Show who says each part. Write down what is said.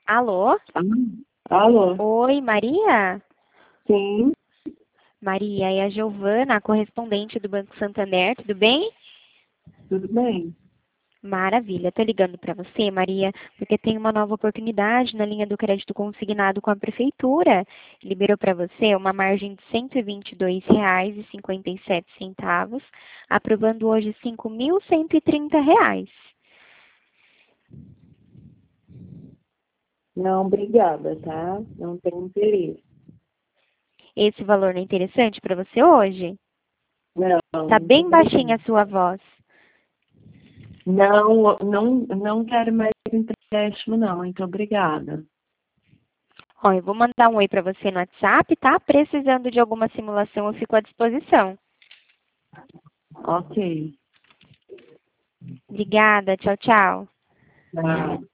Speaker 1: Alô?
Speaker 2: Ah, alô?
Speaker 1: Oi, Maria?
Speaker 2: Sim,
Speaker 1: Maria, é a Giovana, correspondente do Banco Santander, tudo bem?
Speaker 2: tudo bem.
Speaker 1: Maravilha, tô ligando para você, Maria, porque tem uma nova oportunidade na linha do crédito consignado com a prefeitura. Liberou para você uma margem de R$ 122,57, aprovando hoje R$ 5.130.
Speaker 2: Não, obrigada, tá? Não tenho interesse.
Speaker 1: Esse valor não é interessante para você hoje?
Speaker 2: Não,
Speaker 1: Tá
Speaker 2: muito
Speaker 1: bem baixinha
Speaker 2: obrigada.
Speaker 1: a sua voz.
Speaker 2: Não quero mais empréstimo, não. Muito obrigada.
Speaker 1: Ó, eu vou mandar um oi para você no WhatsApp, tá? Precisando de alguma simulação, eu fico à disposição.
Speaker 2: Ok.
Speaker 1: Obrigada, tchau, tchau.
Speaker 2: Tá.